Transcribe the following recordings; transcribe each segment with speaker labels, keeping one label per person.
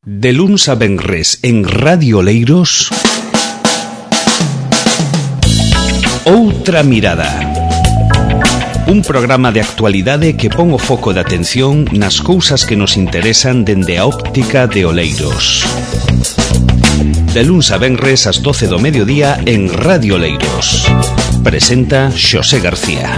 Speaker 1: De luns a venres en Radio Oleiros, Outra Mirada. Un programa de actualidade que pon o foco de atención nas cousas que nos interesan dende a óptica de Oleiros. De luns a venres ás 12 do mediodía en Radio Oleiros. Presenta Xosé García.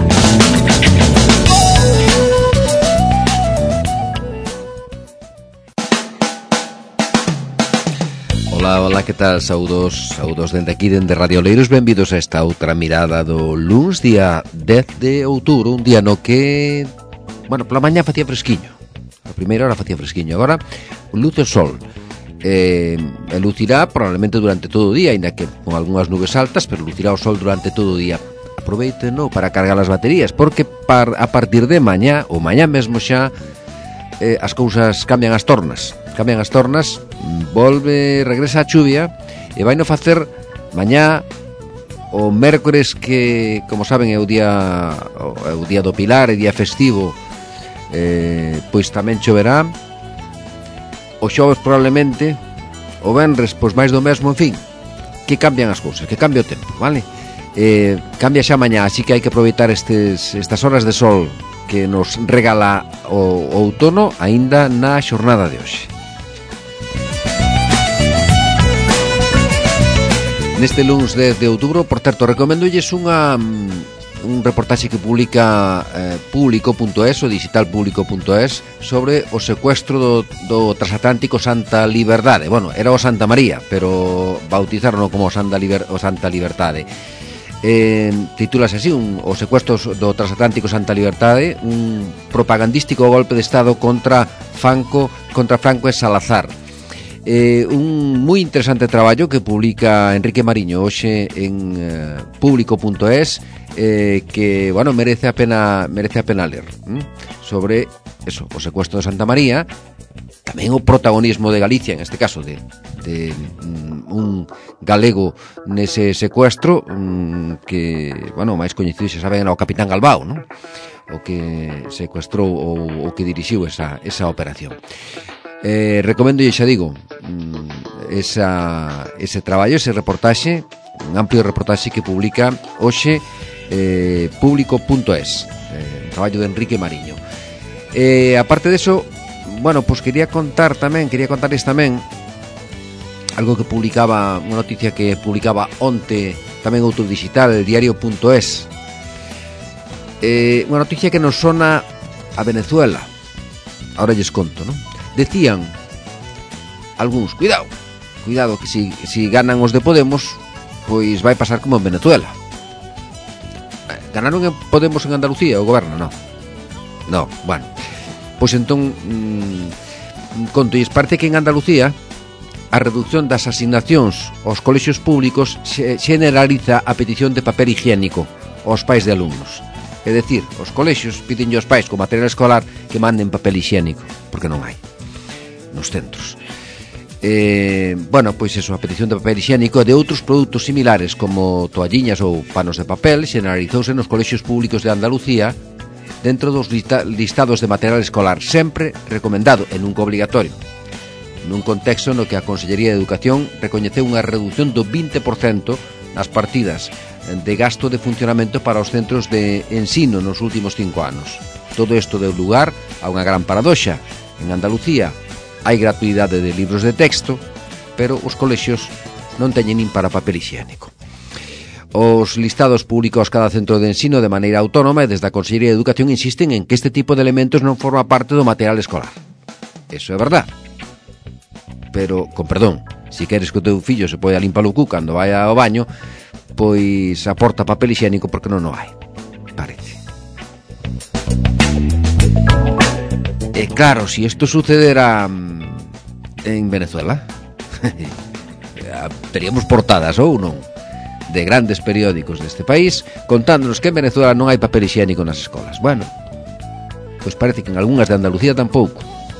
Speaker 2: Ola, que tal? Saúdos dende aquí, dende Radio Oleiros. Benvidos a esta outra mirada do luns, día 10 de outubro. Un día no que, bueno, pola mañá facía fresquiño. A primeira hora facía fresquiño. Agora, luce o sol. Lucirá probablemente durante todo o día, ainda que con algunhas nubes altas, pero lucirá o sol durante todo o día. Aproveiteno para cargar as baterías, porque a partir de mañá, ou mañá mesmo xa, as cousas cambian as tornas, regresa a chuvia e vai no facer mañá o mércores, que, como saben, é o día do Pilar, é día festivo, pois tamén choverá. O xoves probablemente, o venres pois máis do mesmo, en fin, que cambian as cousas, que cambia o tempo, vale? Cambia xa mañá, así que hai que aproveitar estas horas de sol que nos regala o outono aínda na xornada de hoxe. Neste luns 10 de outubro, por certo, recomendolles un reportaxe que publica público.es, o digital público.es, sobre o secuestro do transatlántico Santa Liberdade. Bueno, era o Santa María, pero bautizaron como o Santa Liberdade. Titúlase así, o secuestro do transatlántico Santa Liberdade, un propagandístico golpe de Estado contra Franco e Salazar. Un moi interesante traballo que publica Enrique Mariño hoxe en público.es, que, bueno, merece a pena ler, sobre eso, o secuestro de Santa María, tamén o protagonismo de Galicia, en este caso de un galego nese secuestro, que, bueno, máis coñecido, xa saben, era o Capitán Galbao, non? O que secuestrou ou o que dirixiu esa operación. Recomendo, xa digo, ese traballo, ese reportaxe, un amplio reportaxe que publica hoxe público.es, traballo de Enrique Mariño. Aparte de eso, bueno, pues quería contarles tamén algo que publicaba, unha noticia que publicaba onte tamén outro digital, el diario.es. Unha noticia que nos sona a Venezuela. Ahora lles conto, non? Decían algúns, cuidado, que si ganan os de Podemos, pois vai pasar como en Venezuela. Ganaron en Podemos en Andalucía o goberno? No, bueno, pois entón conto, e parece que en Andalucía a reducción das asignacións aos colexios públicos generaliza a petición de papel higiénico aos pais de alumnos. É dicir, os colexios piden aos pais con material escolar que manden papel higiénico, porque non hai nos centros. Bueno, pois eso, a petición de papel higiénico e de outros produtos similares como toalliñas ou panos de papel generalizouse nos colexios públicos de Andalucía dentro dos listados de material escolar, sempre recomendado e nunca obligatorio, nun contexto no que a Consellería de Educación recoñeceu unha reducción do 20% nas partidas de gasto de funcionamento para os centros de ensino nos últimos 5 anos. Todo isto deu lugar a unha gran paradoxa. En Andalucía hai gratuidade de libros de texto, pero os colexios non teñen nin para papel higiénico. Os listados públicos cada centro de ensino de maneira autónoma e desde a Consellería de Educación insisten en que este tipo de elementos non forma parte do material escolar. Eso é verdad. Pero, con perdón, si queres que o teu fillo se poida limpar o cu cando vai ao baño, pois aporta papel higiénico, porque non o hai, parece. E claro, si isto sucedera en Venezuela, teríamos portadas, ou non, de grandes periódicos deste país contándonos que en Venezuela non hai papel higiénico nas escolas. Bueno, pois parece que en algunhas de Andalucía tampouco.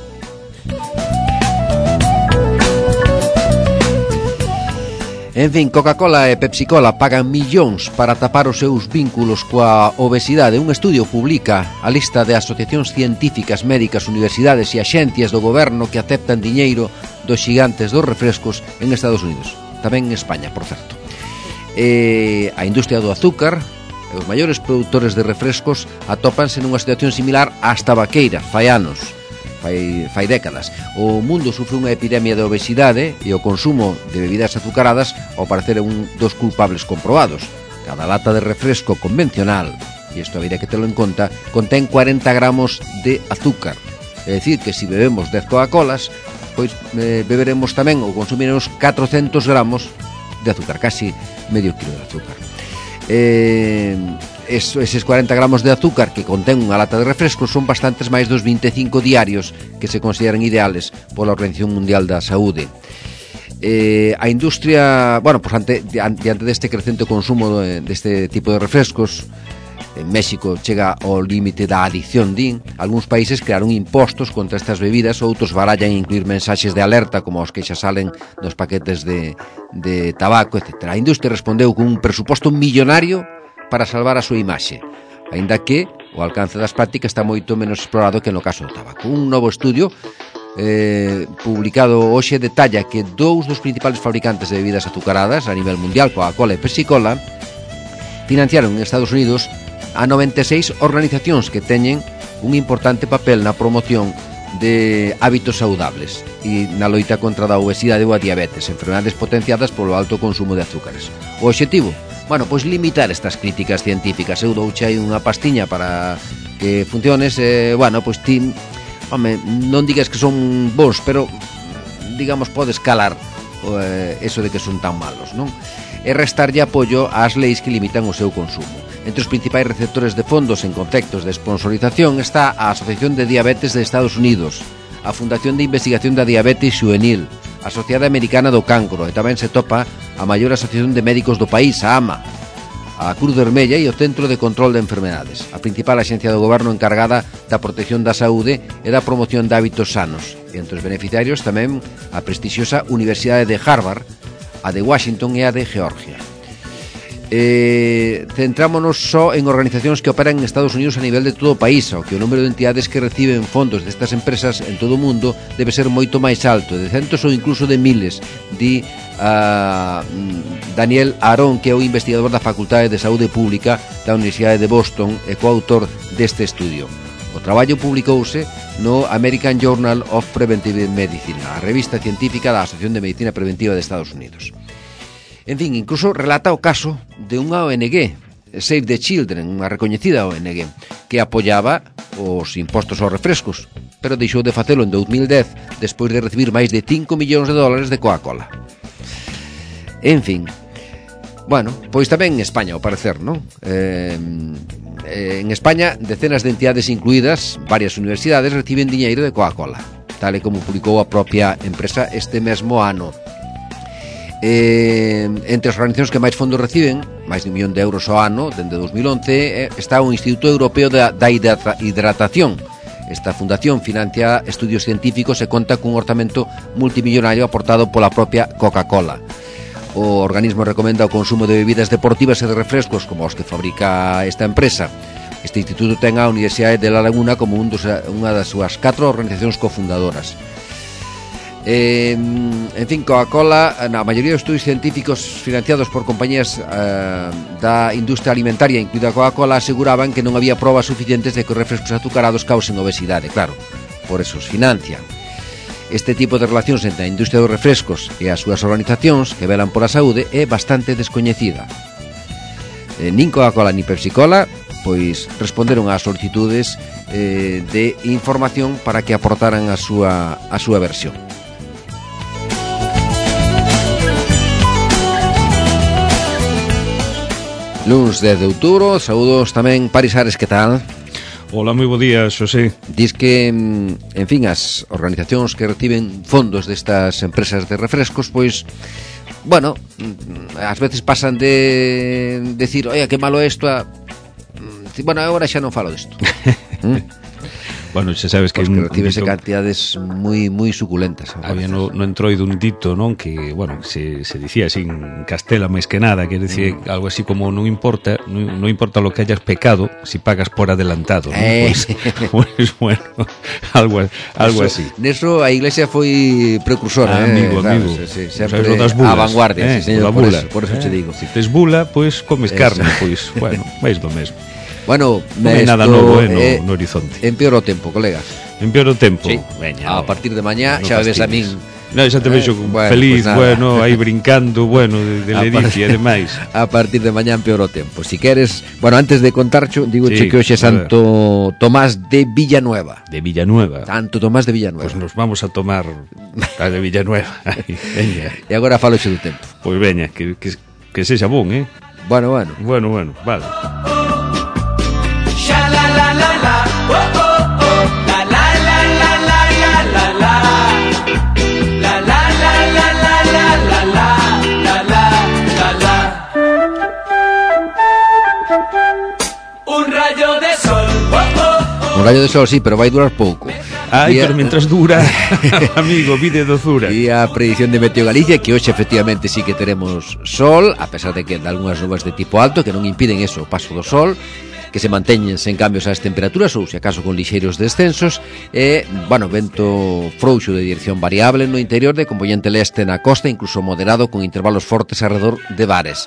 Speaker 2: En fin, Coca-Cola e Pepsi-Cola pagan millóns para tapar os seus vínculos coa obesidade. Un estudio publica a lista de asociacións científicas, médicas, universidades e axencias do goberno que aceptan diñeiro dos xigantes dos refrescos en Estados Unidos, tamén en España, por certo. A industria do azúcar, os maiores produtores de refrescos atópanse nunha situación similar ás tabaqueiras, fai anos, fai décadas. O mundo sufre unha epidemia de obesidade e o consumo de bebidas azucaradas ao parecer é un dos culpables comprobados. Cada lata de refresco convencional, e isto habería que telo en conta, contén 40 gramos de azúcar. É dicir, que se bebemos 10 Coca-Colas, pois beberemos tamén ou consumiremos 400 gramos de azúcar, casi medio kilo de azúcar. Eses 40 gramos de azúcar que contén unha lata de refrescos son bastantes máis dos 25 diarios que se consideran ideales pola Organización Mundial da Saúde. A industria, bueno, pues diante deste crecente consumo deste tipo de refrescos, en México chega ao límite da adicción, din. Algúns países crearon impostos contra estas bebidas, outros barallan incluir mensaxes de alerta como os que xa salen nos paquetes de tabaco, etc. A industria respondeu con un presuposto millonario para salvar a súa imaxe, aínda que o alcance das prácticas está moito menos explorado que no caso do tabaco. Un novo estudio publicado hoxe detalla que dous dos principales fabricantes de bebidas azucaradas a nivel mundial, Coca-Cola e Pepsi-Cola, financiaron en Estados Unidos a 96 organizacións que teñen un importante papel na promoción de hábitos saudables e na loita contra a obesidade ou a diabetes, enfermedades potenciadas polo alto consumo de azúcares. O obxectivo? Bueno, pois limitar estas críticas científicas. Eu douche aí unha pastiña para que funciones, bueno, pois ti, home, non digas que son bons, pero digamos podes calar eso de que son tan malos, non? E restarlle apoio ás leis que limitan o seu consumo. Entre os principais receptores de fondos en conceptos de sponsorización está a Asociación de Diabetes de Estados Unidos, a Fundación de Investigación da Diabetes Xuvenil, a Sociedade Americana do Cancro, e tamén se topa a maior asociación de médicos do país, a AMA, a Cruz Vermella e o Centro de Control de Enfermedades, a principal axencia do goberno encargada da protección da saúde e da promoción de hábitos sanos. E entre os beneficiarios tamén a prestixiosa Universidade de Harvard, a de Washington e a de Georgia. Centrámonos só en organizacións que operan en Estados Unidos a nivel de todo o país, ao que o número de entidades que reciben fondos destas empresas en todo o mundo debe ser moito máis alto, de centos ou incluso de miles, di Daniel Aarón, que é o investigador da Facultade de Saúde Pública da Universidade de Boston e coautor deste estudio. O traballo publicouse no American Journal of Preventive Medicine, a revista científica da Asociación de Medicina Preventiva de Estados Unidos. En fin, incluso relata o caso de unha ONG, Save the Children, unha recoñecida ONG, que apoiaba os impostos aos refrescos, pero deixou de facelo en 2010 despois de recibir máis de 5 millóns de dólares de Coca-Cola. En fin, bueno, pois tamén en España, ao parecer, non? En España, decenas de entidades incluídas, varias universidades, reciben diñeiro de Coca-Cola, tal e como publicou a propia empresa este mesmo ano. Entre as organizacións que máis fondos reciben, máis de 1 millón de euros ao ano, dende 2011, está o Instituto Europeo da Hidratación. Esta fundación financia estudios científicos e conta cun orzamento multimillonario aportado pola propia Coca-Cola. O organismo recomenda o consumo de bebidas deportivas e de refrescos como os que fabrica esta empresa. Este instituto ten a Universidade de La Laguna como unha das súas 4 organizacións cofundadoras. En fin, Coca-Cola, na maioría dos estudios científicos financiados por compañías da industria alimentaria, incluída Coca-Cola, aseguraban que non había probas suficientes de que os refrescos azucarados causen obesidade. Claro, por eso os financian. Este tipo de relacións entre a industria dos refrescos e as súas organizacións que velan pola saúde é bastante descoñecida. Nin Coca-Cola ni Pepsi-Cola pois responderon ás solicitudes de información para que aportaran a súa versión. Luns 10 de outubro, saúdos tamén Paris Ares, que tal?
Speaker 3: Hola, moi bo día, Xosé.
Speaker 2: Dis que, en fin, as organizacións que reciben fondos destas empresas de refrescos, pois, bueno, ás veces pasan de decir, oia, que malo isto, bueno, agora xa non falo disto.
Speaker 3: Bueno, xa sabes que
Speaker 2: Pois que recibese cantidades moi suculentas.
Speaker 3: Había no entroido un dito, non? Que, bueno, se dicía así en Castela máis que nada, que decía algo así como non importa lo que hayas pecado si pagas por adelantado, ¿no? Pues bueno, algo así.
Speaker 2: Neso a Iglesia foi precursora,
Speaker 3: amigo.
Speaker 2: Sí, sempre a vanguardia, sí, señor, por eso te digo.
Speaker 3: Si tes bula, pues comes carne, pues bueno, máis do mesmo.
Speaker 2: Bueno,
Speaker 3: non hai nada novo no horizonte.
Speaker 2: Empeora o tempo, colega.
Speaker 3: Empeora o tempo.
Speaker 2: Sí.
Speaker 3: Veña,
Speaker 2: a partir de mañá xa ves a min.
Speaker 3: No, xa te vexo feliz, pues aí brincando, de ledicia e demais.
Speaker 2: A partir de mañá empeora o tempo. Si queres, antes de contarcho, digo que hoxe é Santo Tomás de Villanueva.
Speaker 3: De Villanueva.
Speaker 2: Santo Tomás de Villanueva.
Speaker 3: Pues nos vamos a tomar a de Villanueva. Veña.
Speaker 2: E agora faloxe do tempo.
Speaker 3: Pois veña, que sexa bon,
Speaker 2: Bueno,
Speaker 3: vale.
Speaker 2: Un rayo de sol, sí, pero vai durar pouco.
Speaker 3: Pero mientras dura, amigo, vide dozura.
Speaker 2: E a predicción de Meteo Galicia que hoxe efectivamente sí que teremos sol, a pesar de que de algunhas nubes de tipo alto que non impiden eso, o paso do sol, que se manteñen sen cambios as temperaturas ou se acaso con lixeiros descensos e, vento frouxo de dirección variable no interior de componente leste na costa, incluso moderado con intervalos fortes alrededor de bares.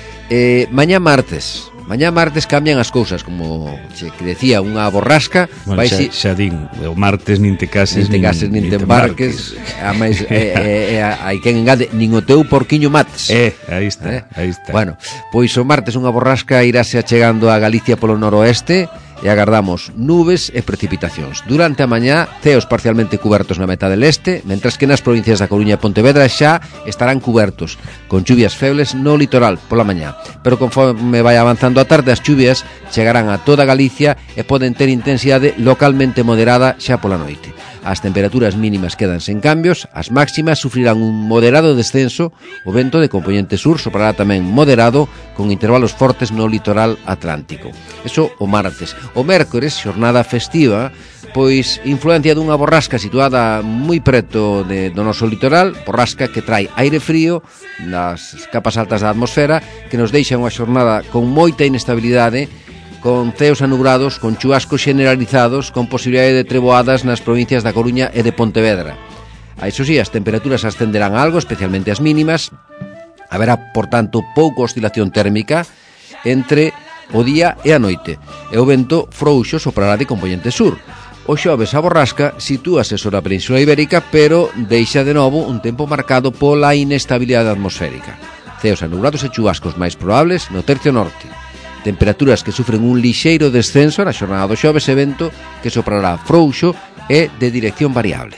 Speaker 2: Mañá martes cambian as cousas, como que decía, unha borrasca.
Speaker 3: Xa din, o martes nin te cases
Speaker 2: nin te embarques. Ademais, hai quen engade, nin o teu porquiño mates.
Speaker 3: Aí está.
Speaker 2: Bueno, pois o martes unha borrasca irase achegando a Galicia polo noroeste e agardamos nubes e precipitacións. Durante a mañá, ceos parcialmente cubertos na metade leste, mentras que nas provincias da Coruña e Pontevedra xa estarán cubertos, con chuvias febles no litoral pola mañá. Pero conforme vai avanzando a tarde, as chuvias chegarán a toda Galicia e poden ter intensidade localmente moderada xa pola noite. As temperaturas mínimas quedan sen cambios, as máximas sufrirán un moderado descenso, o vento de componente sur soprará tamén moderado, con intervalos fortes no litoral atlántico. Eso o martes. O mércores, xornada festiva, pois influencia dunha borrasca situada moi preto do noso litoral, borrasca que trai aire frío nas capas altas da atmosfera, que nos deixa unha xornada con moita inestabilidade, con ceos anubrados, con chuvascos generalizados, con posibilidade de treboadas nas provincias da Coruña e de Pontevedra. A iso sí, as temperaturas ascenderán algo, especialmente as mínimas. Haberá, por tanto, pouca oscilación térmica entre o día e a noite. E o vento frouxo soprará de componente sur. O xoves a borrasca sitúase sobre a Península Ibérica, pero deixa de novo un tempo marcado pola inestabilidade atmosférica. Ceos anubrados e chuvascos máis probables no tercio norte. Temperaturas que sufren un lixeiro descenso na xornada do xoves e vento que soprará frouxo e de dirección variable.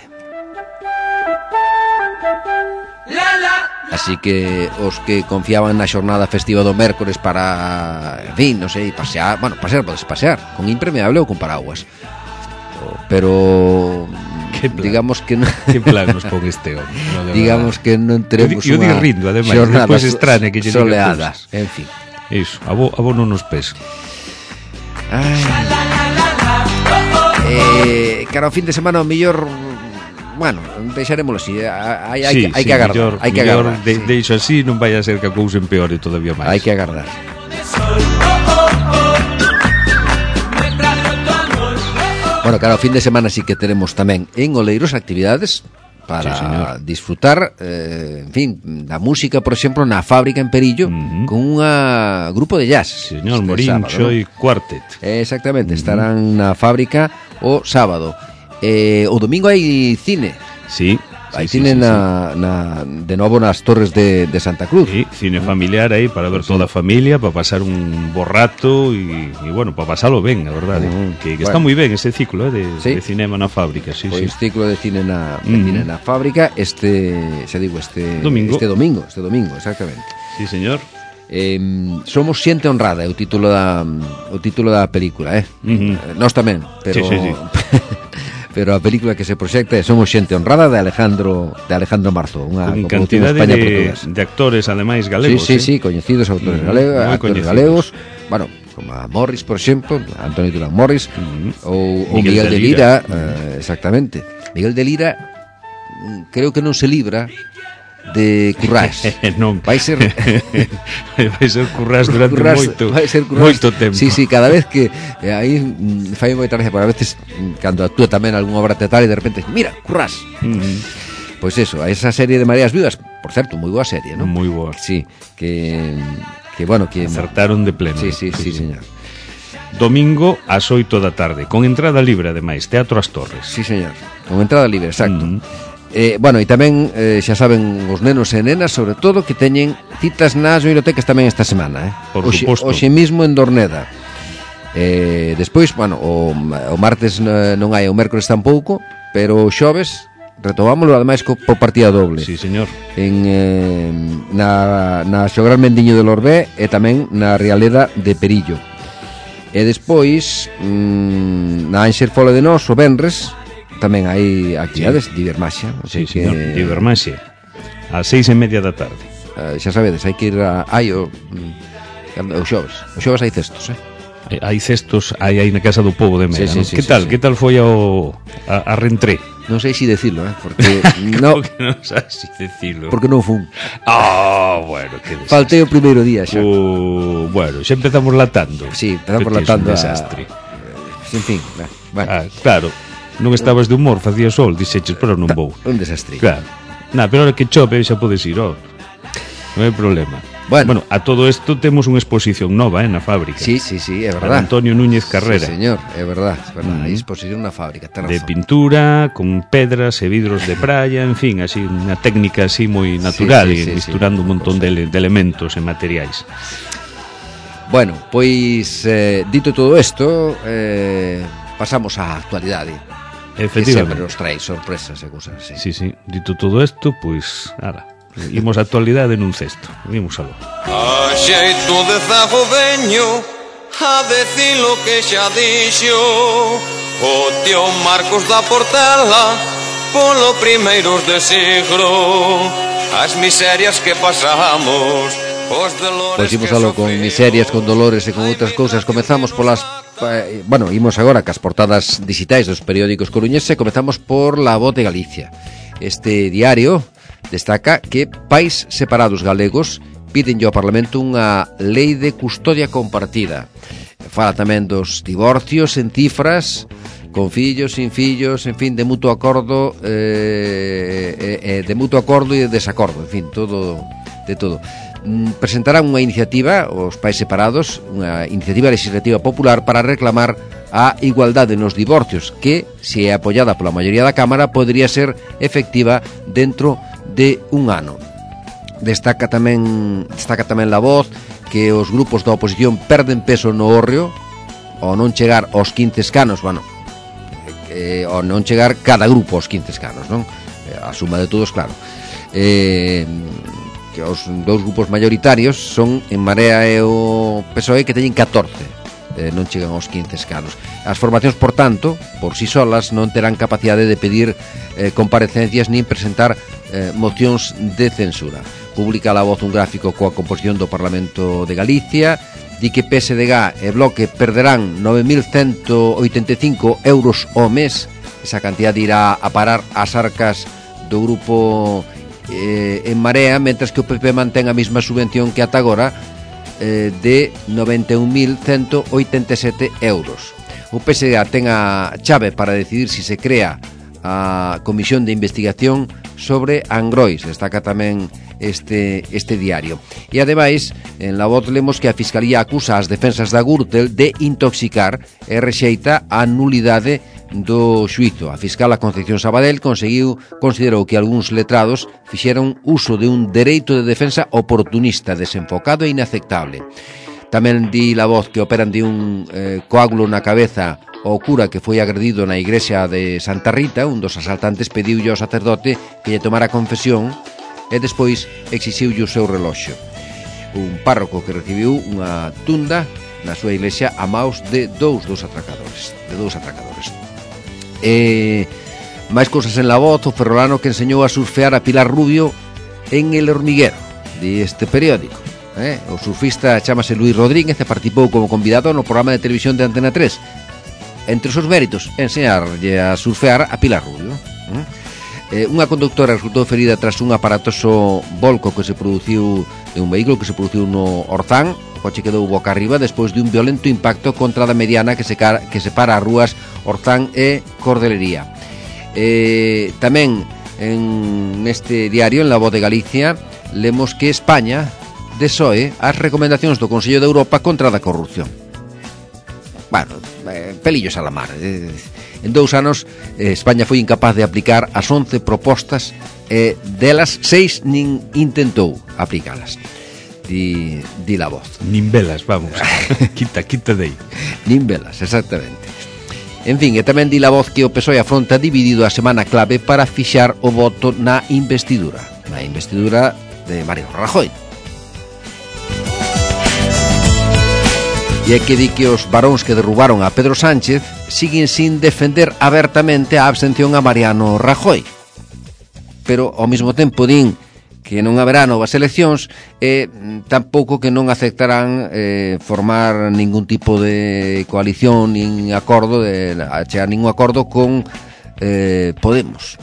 Speaker 2: Así que os que confiaban na xornada festiva do mércores para, pasear, podes pasear con impermeable ou con paraguas. Pero digamos que non,
Speaker 3: que plan nos pon este home.
Speaker 2: Digamos que non teremos
Speaker 3: unha rindo, ademais, despois extraña que lle
Speaker 2: soleada, en fin.
Speaker 3: Iso, a vos non nos pesa.
Speaker 2: Cara, o fin de semana o mellor, deixarémoslo así. Hai que agardar. Hai que agardar.
Speaker 3: Deixo así, non vai a ser que a cousa empeore todavía máis.
Speaker 2: Hai que agardar. Cara, o fin de semana sí que teremos tamén en Oleiros actividades para disfrutar, da música, por exemplo, na Fábrica en Perillo, con un grupo de jazz.
Speaker 3: Señor Morincho e Quartet.
Speaker 2: Exactamente, estarán na Fábrica o sábado. O domingo hai cine.
Speaker 3: Sí.
Speaker 2: Hai cine de novo nas Torres de Santa Cruz.
Speaker 3: Sí, cine familiar aí para ver toda a familia, para pasar un bo rato e para pasalo ben, a verdade. Que está moi ben ese ciclo de cinema na Fábrica.
Speaker 2: Pois ciclo de cine na Fábrica este domingo, exactamente.
Speaker 3: Sí, señor.
Speaker 2: Somos xente honrada, é o título da película, Nós tamén, pero
Speaker 3: sí.
Speaker 2: Pero a película que se proxecta é Somos xente honrada de Alejandro Marzo, unha
Speaker 3: cantidade de actores ademais galegos.
Speaker 2: Sí, coñecidos autores galegos. como a Morris, por exemplo, Antonio Durán Morris, ou Miguel de Lira, exactamente. Miguel de Lira creo que non se libra de Currás.
Speaker 3: Non.
Speaker 2: Vai ser
Speaker 3: Currás durante moito tempo.
Speaker 2: Sí, cada vez que aí fai moita gracia, porque a veces cando actúa tamén algunha obra teatral e de repente, mira, Currás. Pois eso, a esa serie de Mareas Vivas, por certo, moi boa serie, non?
Speaker 3: Moi boa.
Speaker 2: Sí, que bueno, que
Speaker 3: acertaron de pleno.
Speaker 2: Sí, señor.
Speaker 3: Domingo ás 8 da tarde, con entrada libre ademais, Teatro As Torres.
Speaker 2: Sí, señor, con entrada libre, exacto. Bueno, e tamén xa saben os nenos e nenas, sobre todo, que teñen citas nas bibliotecas tamén esta semana,
Speaker 3: Por suposto.
Speaker 2: Hoxe mismo en Dorneda. Despois, bueno, o martes non hai, o mércores tampouco, pero o xoves retomámoslo ademais por partida doble.
Speaker 3: Sí, señor.
Speaker 2: Na Xogral Mendiño de Lorbé e tamén na Rialeda de Perillo. E despois na Anxer Fole de Nós, o venres, tamén hai actividades de Ibermaxia.
Speaker 3: Sí, señor, de Ibermaxia ás 6:30 da tarde.
Speaker 2: Xa sabedes, hai que ir o xoves. O xoves hai cestos,
Speaker 3: Hai cestos aí na Casa do Pobo de Mera,
Speaker 2: sí,
Speaker 3: que tal? Que tal foi a reentré?
Speaker 2: Non sei si decirlo, porque
Speaker 3: non sabes si decirlo.
Speaker 2: Porque non fun.
Speaker 3: Bueno, que desastre.
Speaker 2: Faltei o primeiro día xa.
Speaker 3: Bueno, xa empezamos latando.
Speaker 2: Sí, empezamos latando.
Speaker 3: Un desastre.
Speaker 2: En fin, bueno.
Speaker 3: Claro, non estabas de humor, facía sol, dixeches, pero non vou.
Speaker 2: Un desastre.
Speaker 3: Claro. Pero ahora que chove xa podes ir, non hai problema. Bueno, a todo isto temos unha exposición nova, na fábrica.
Speaker 2: Sí, é verdad.
Speaker 3: Antonio Núñez Carrera.
Speaker 2: Sí, señor, é verdad. Hai exposición na fábrica, ten razón.
Speaker 3: De pintura, con pedras e vidros de praia, en fin, así unha técnica así moi natural, misturando un montón de elementos e materiais.
Speaker 2: Bueno, pois dito todo isto, pasamos á actualidade.
Speaker 3: Efectivamente.
Speaker 2: Que sempre nos trae sorpresas e cousas así.
Speaker 3: Sí, dito todo isto, pois, imos a actualidade nun cesto. Vimos algo.
Speaker 4: A xeito de zago veño a decir lo que xa dixo o tío Marcos da Portela polo primeiros de siglo. As miserias que pasamos, os dolores.
Speaker 2: Pois imos algo con miserias, con dolores e con outras cousas. Comezamos polas imos agora cas portadas digitais dos periódicos coruñeses e comezamos por La Voz de Galicia. Este diario destaca que pais separados galegos pídenlle ao Parlamento unha lei de custodia compartida. Fala tamén dos divorcios en cifras, con fillos, sin fillos, en fin, de mutuo acordo e de desacordo, en fin, de todo. Presentarán unha iniciativa, os pais separados, unha iniciativa legislativa popular para reclamar a igualdade nos divorcios, que, se é apoiada pola maioría da Cámara, podría ser efectiva dentro de un ano. Destaca tamén La Voz que os grupos da oposición perden peso no hórreo ao non chegar aos 15 escanos, ao non chegar cada grupo aos 15 escanos, non? A suma de todos, claro. Que os dous grupos maioritarios son En Marea e o PSOE, que teñen 14. Non chegan aos 15 escanos. As formacións, por tanto, por si solas, non terán capacidade de pedir comparecencias nin presentar mocións de censura. Publica La Voz un gráfico coa composición do Parlamento de Galicia. Di que PSDG e Bloque perderán 9.185 euros ao mes. Esa cantidad irá a parar ás arcas do grupo En Marea, mentras que o PP mantén a mesma subvención que ata agora, de 91.187 euros. O PSDG ten a chave para decidir si se crea a Comisión de Investigación sobre Angrois. Destaca tamén este diario. E ademais, en La Voz lemos que a Fiscalía acusa as defensas da Gürtel de intoxicar e rexeita a nulidade do xuízo. A fiscala Concepción Sabadell considerou que algúns letrados fixeron uso de un dereito de defensa oportunista, desenfocado e inaceptable. Tamén di La Voz que operan de un coágulo na cabeza o cura que foi agredido na igrexa de Santa Rita. Un dos asaltantes pediulle ao sacerdote que lle tomara confesión e despois exixiulle o seu reloxo. Un párroco que recibiu unha tunda na súa iglesia a maus de dous atracadores. Máis cousas en La Voz. O ferrolano que enseñou a surfear a Pilar Rubio en El Hormiguero, de este periódico. O surfista chamase Luis Rodríguez e participou como convidado no programa de televisión de Antena 3. Entre os seus méritos, enseñarlle a surfear a Pilar Rubio. Unha conductora resultou ferida tras un aparatoso volco que se produciu de un vehículo que se produciu no Orzán. O coche quedou boca arriba despois de un violento impacto contra a mediana que separa as rúas Orzán e Cordelería. Tamén neste diario, en La Voz de Galicia, lemos que España desoe as recomendacións do Consello de Europa contra a corrupción. Bueno, pelillos a la mar. En 2 anos, España foi incapaz de aplicar as 11 propostas e delas 6 nin intentou aplicalas. Di La Voz.
Speaker 3: Nin velas, vamos. quita de aí.
Speaker 2: Nin velas, exactamente. En fin, e tamén di La Voz que o PSOE afronta dividido a semana clave para fixar o voto na investidura de Mariano Rajoy. E é que di que os varóns que derrubaron a Pedro Sánchez siguen sin defender abertamente a abstención a Mariano Rajoy, pero ao mesmo tempo din que non haberá novas eleccións e tampouco que non aceptarán formar ningún tipo de coalición nin acordo, chegar ningún acordo con Podemos,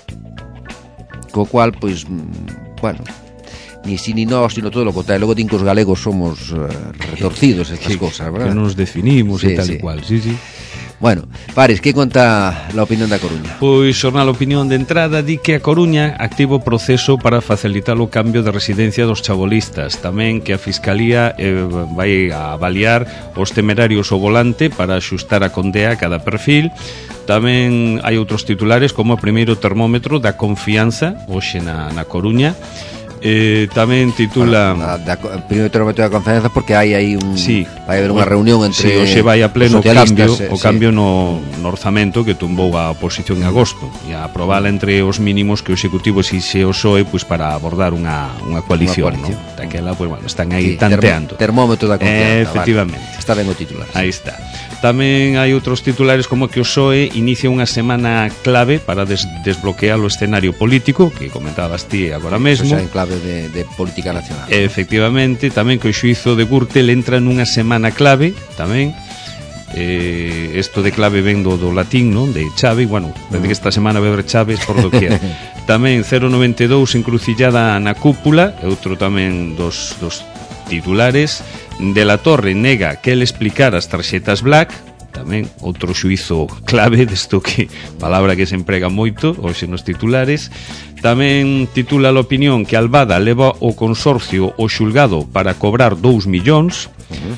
Speaker 2: co cual, pois, bueno, ni si ni nós, sino todo lo contrario. Logo din que os galegos somos retorcidos estas cosas, ¿verdad?
Speaker 3: Que nos definimos e tal e cual, sí.
Speaker 2: Bueno, Pares, que conta a opinión da Coruña?
Speaker 3: Pois Xornal Opinión de entrada di que a Coruña activa o proceso para facilitar o cambio de residencia dos chabolistas. Tamén que a Fiscalía vai a avaliar os temerarios ao volante para axustar a condea a cada perfil. Tamén hai outros titulares como o primeiro termómetro da confianza hoxe na Coruña. Tamén titula
Speaker 2: primeiro termómetro da confianza porque hai aí vai haber unha reunión entre
Speaker 3: hoxe vai a pleno o cambio no orzamento que tumbou a oposición en agosto e a aprobala entre os mínimos que o Executivo exixe o PSOE pois para abordar unha coalición, ¿no? Daquela, pois, bueno, están aí tanteando.
Speaker 2: Termómetro da confianza.
Speaker 3: Efectivamente.
Speaker 2: Vale. Está ben o titular.
Speaker 3: Aí está. Tamén hai outros titulares como que o PSOE inicia unha semana clave para desbloquear o escenario político que comentabas ti agora mesmo.
Speaker 2: Xa en clave de política nacional.
Speaker 3: Efectivamente, tamén que o xuízo de Gürtel entra nunha semana clave tamén. Isto de clave ven do latín, non? De chave, bueno, desde que esta semana vai haber chaves por doquier. Tamén 092 encrucillada na cúpula, outro tamén dos titulares. De la Torre nega que el explicar as tarxetas Black, tamén outro xuízo clave desto que palabra que se emprega moito hoxe nos titulares. Tamén titula a Opinión que Albada leva o consorcio ao xulgado para cobrar 2 millóns.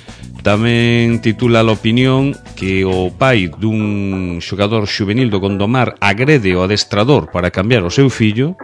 Speaker 3: Tamén titula a Opinión que o pai dun xogador xuvenil do Gondomar agrede o adestrador para cambiar o seu fillo.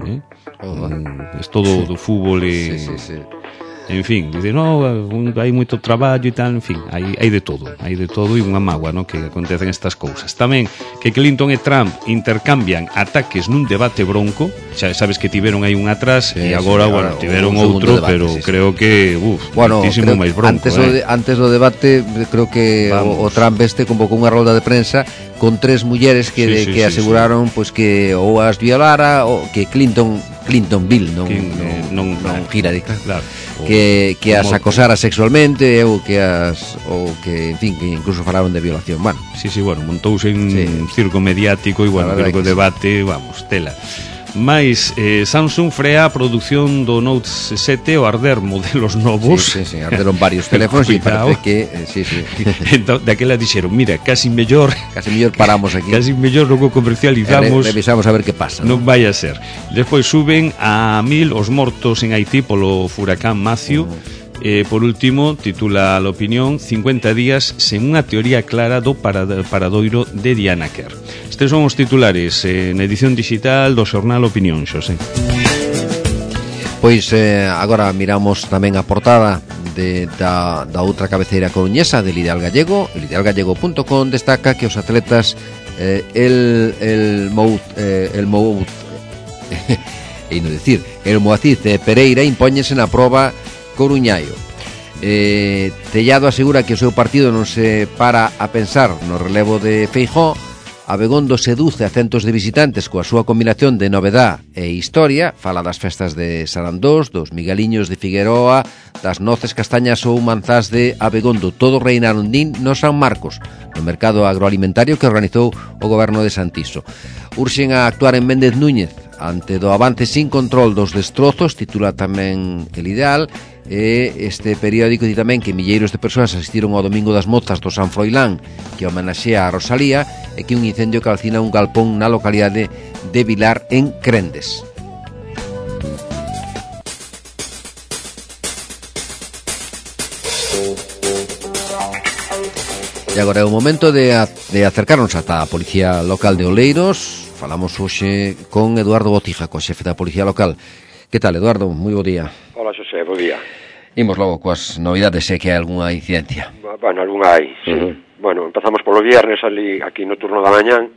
Speaker 3: Isto do fútbol e...
Speaker 2: Sí.
Speaker 3: En fin, dice, no, hai moito traballo e tal, en fin, hai de todo e unha mágoa, no, que acontecen estas cousas. Tamén que Clinton e Trump intercambian ataques nun debate bronco, xa sabes que tiveron aí un atrás e agora, bueno, tiveron outro, debate, pero creo que, muitísimo máis bronco.
Speaker 2: Antes do debate, creo que o Trump convocou unha rolda de prensa con 3 mulleres que aseguraron pois que ou as violara ou que Clintonville non gira de claro. Que as acosara sexualmente ou que en fin, que incluso falaron de violación. Bueno,
Speaker 3: bueno, montouse un circo mediático e bueno, creo que o debate, vamos, tela. Mais Samsung frea a produción do Note 7 ao arder modelos novos.
Speaker 2: Sí, arderon varios teléfonos e parece que
Speaker 3: Entón, daquela dixeron, mira, casi mellor
Speaker 2: paramos aquí.
Speaker 3: Casi mellor logo comercializamos.
Speaker 2: Revisamos a ver que pasa.
Speaker 3: Non vai a ser. Despois suben a 1000 os mortos en Haití polo furacán Matthew. Por último, titula a Opinión 50 días sen unha teoría clara do paradoiro de Diana Kerr. Estes son os titulares na edición digital do Xornal Opinión, Xosé.
Speaker 2: Pois agora miramos tamén a portada da outra cabeceira coruñesa del Ideal Gallego. El idealgallego.com destaca que os atletas el Moacir Pereira impóñense na proba Coruñaio. Tellado asegura que o seu partido non se para a pensar no relevo de Feijóo, Abegondo seduce a centos de visitantes coa súa combinación de novedad e historia. Fala das festas de Sarandós, dos migueliños de Figueroa, das noces castañas ou manzás de Abegondo. Todo reinaron din no San Marcos, no mercado agroalimentario que organizou o goberno de Santiso. Urxen a actuar en Méndez Núñez ante do avance sin control dos destrozos, titula tamén El Ideal. E este periódico di tamén que milleiros de persoas asistiron ao Domingo das Mozas do San Froilán, que homenaxea a Rosalía, e que un incendio calcina un galpón na localidade de Vilar, en Crendes. E agora é o momento de acercarnos ata a Policía Local de Oleiros. Falamos hoxe con Eduardo Botija, co xefe da Policía Local. Que tal, Eduardo? Moi bo día.
Speaker 5: Hola, Xosé, bo día.
Speaker 2: Imos logo coas novidades, sei que hai algunha incidencia.
Speaker 5: Bueno, algunha hai, sí. Bueno, empezamos polo viernes ali, aquí no turno da mañán.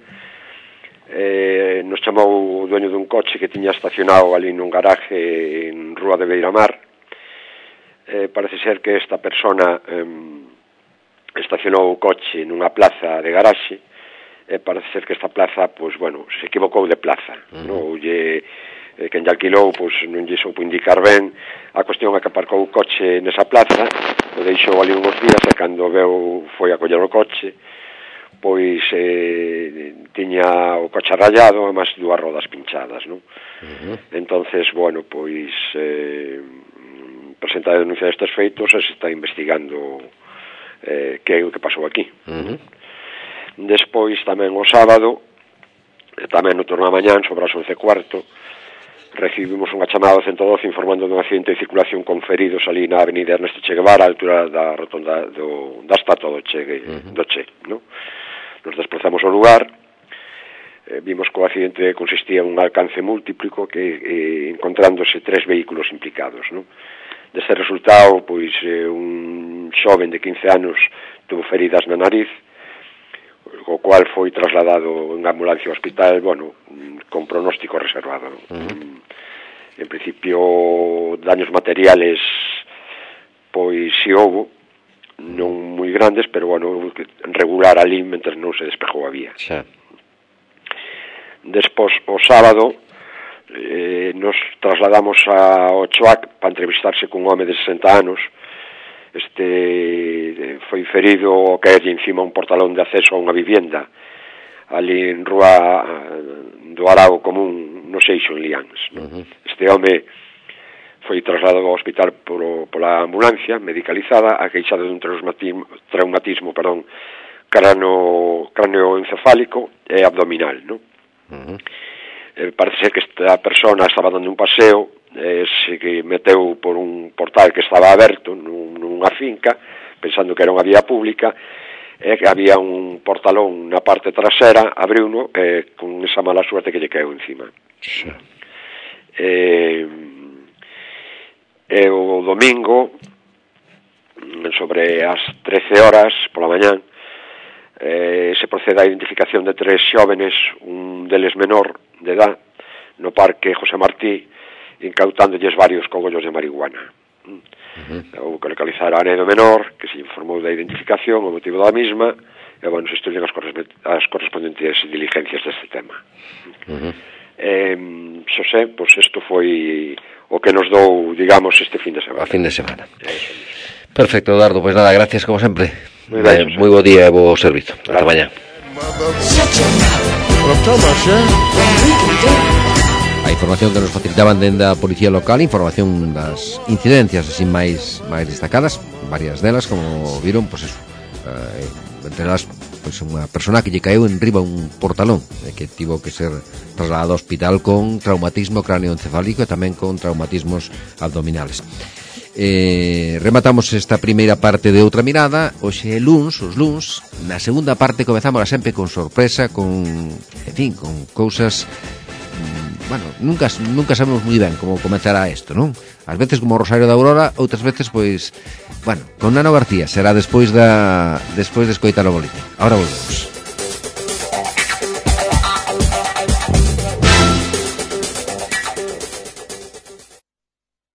Speaker 5: Nos chamou o dueño dun coche que tiña estacionado ali nun garaje en Rúa de Beiramar. Parece ser que esta persona estacionou o coche nunha plaza de garaxe. Parece ser que esta plaza, pois, bueno, se equivocou de plaza. Non lle... quen lle alquilou, pois non lle soupo indicar ben. A cuestión é que aparcou o coche nesa plaza, o deixou ali uns días, e cando veu foi a coller o coche, pois tiña o coche rayado, e máis dúas rodas pinchadas, non? Entonces, bueno, pois presentada a denuncia destes feitos, e se está investigando que é o que pasou aquí. Despois, tamén o sábado, tamén no turno da mañán, sobre as 11:15, recibimos unha chamada ao 112 informando dun accidente de circulación con feridos ali na avenida Ernesto Che Guevara, a altura da rotonda da estatua do Che, ¿no? Nos desplazamos ao lugar, vimos que o accidente consistía en un alcance múltiplo, que encontrándose 3 vehículos implicados, ¿no? Deste resultado, pois, un xoven de 15 anos tuvo feridas na nariz, o cual foi trasladado en ambulancia ao hospital, bueno, con pronóstico reservado. En principio, daños materiales, pois si houbo, non moi grandes, pero, bueno, regular ali mentre non se despejou a vía. Despois, o sábado, nos trasladamos a Ochoac para entrevistarse cun home de 60 anos. Foi ferido ao caerlle encima un portalón de acceso a unha vivienda ali en Rúa do Arao Común, no Seixo, en Liáns. Este home foi trasladado ao hospital pola ambulancia medicalizada, aqueixado dun traumatismo craneoencefálico e abdominal, non? Parece ser que esta persona estaba dando un paseo, se que meteu por un portal que estaba aberto nunha finca, pensando que era unha vía pública, e que había un portalón na parte trasera, abriuno, con esa mala suerte que lle caeu encima. O domingo, sobre as 13 horas pola mañán, se procede a identificación de 3 xóvenes, un deles menor de edad, no parque José Martí, incautándoles varios cogollos de marihuana. Houve que localizar a Anedo menor, que se informou da identificación, o motivo da misma, e, bueno, se estudian as correspondentes diligencias deste tema. Xosé, pois isto foi o que nos dou, digamos, este fin de semana.
Speaker 2: A fin de semana. Perfecto, Eduardo, pois nada, gracias como sempre.
Speaker 5: Moi
Speaker 2: bo día e bo servizo. Ata mañá. A información que nos facilitaban dende a Policía Local, información das incidencias así máis destacadas, varias delas, como viron, pois eso, entre elas, pois unha persona que lle caeu en riba un portalón, que tivo que ser trasladado ao hospital con traumatismo craneoencefálico e tamén con traumatismos abdominales. Rematamos esta primeira parte de Outra Mirada. Hoxe é luns, os luns. Na segunda parte comezamos sempre con sorpresa, con cousas. Bueno, nunca sabemos moi ben como comenzará isto, non? Ás veces como o Rosario da Aurora, outras veces, pois, bueno, con Nano García. Será despois de escoitar o boletín. Ahora volvemos.